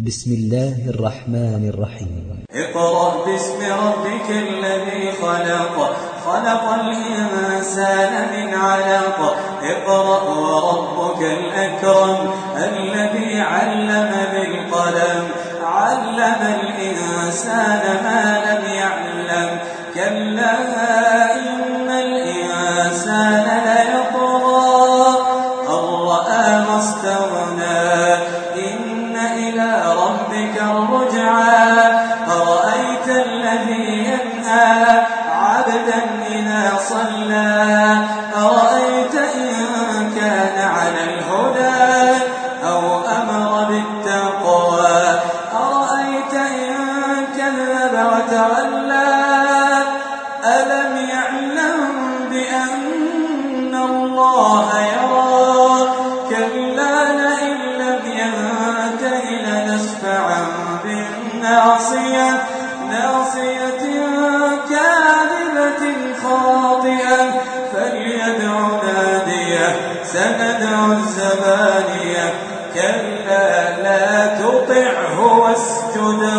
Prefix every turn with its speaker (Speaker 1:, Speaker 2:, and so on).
Speaker 1: بسم الله الرحمن الرحيم.
Speaker 2: اقرأ باسم ربك الذي خلق، خلق الإنسان من علق. اقرأ وربك الأكرم الذي علم بالقلم، علم الإنسان ما لم يعلم. كلا إن الإنسان ليطغى أن رآه استغنى. إن إلى ربك الرجعى. أرأيت الذي ينهى عبدا إذا صلى. أرأيت إن كان على الهدى أو أمر بالتقوى. أرأيت إن كذب وتولى. ألم يعلم بأن الله يرى. كلا لئن لم ينته لنسفعا بالناصية، ناصية كاذبة خاطئة. فليدع ناديه سندع الزبانية. كلا لا تطعه واسجد